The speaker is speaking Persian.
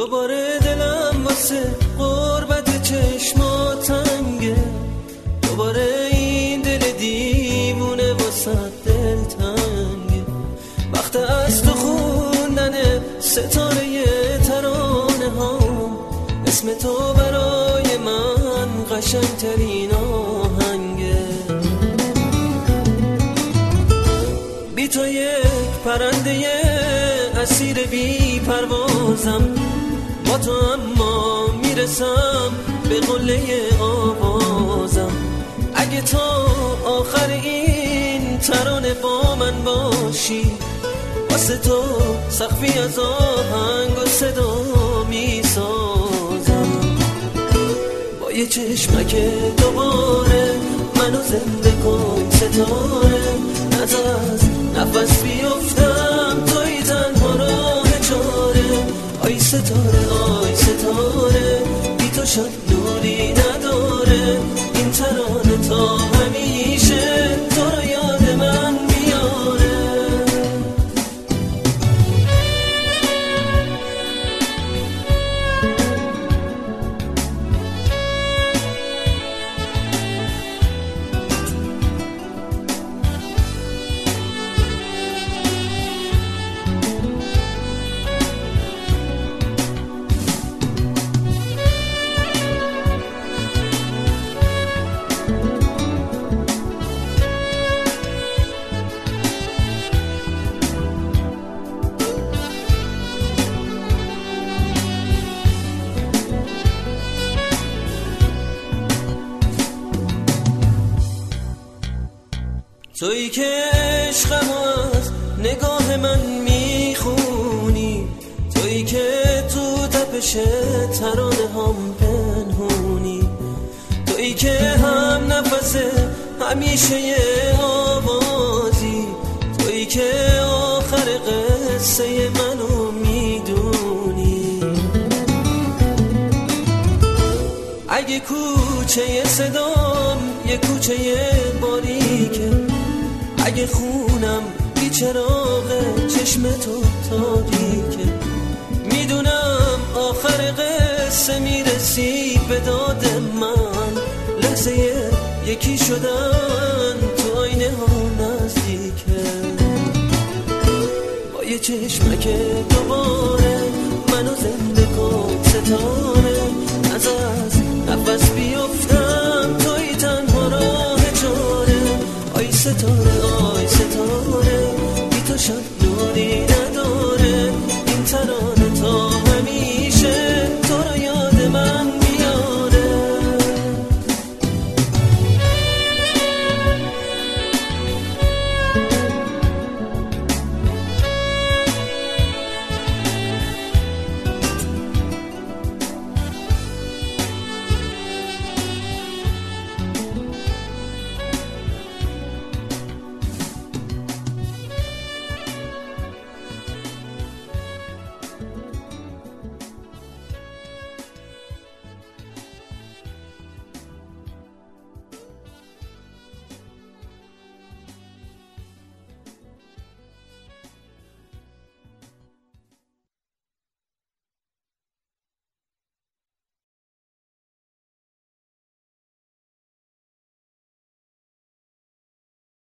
دوباره دلم واسه غربت چشمات تنگه، دوباره این دل دیوونه واسه دل تنگه. وقت از تو خوندن ستاره ترانه ها، اسم تو برای من قشنگترین آهنگه. بی تو یک پرنده اسیر بی پروازم، با تو اما میرسم به قله آوازم. اگه تا آخر این ترانه با من باشی، واسه تو سقفی از آهنگ و صدا میسازم. با یه چشمک دوباره منو زنده کن ستاره، از نفس بیفتم توی تنها راه چاره. آی ستاره آی ستاره، بی تو شب نوری نداره. این ترانه تا همیشه تو رو یاد من میاره. تویی که عشقم از نگاه من میخونی، تویی که تو تپش ترانه هم پنهونی، تویی که هم نفس همیشه آوازی، تویی که آخر قصه منو میدونی. اگه کوچه صدام یه کوچه باریکه، اگه خونم بی چراغ چشم تو تاریکه، میدونم آخر قصه میرسی به داد من. لحظه یکی شدن تو آینه ها نزدیکه. با یه چشمک دوباره منو زنده کن ستاره، از نفس بیفتم توی تنها راه چاره. آی ستاره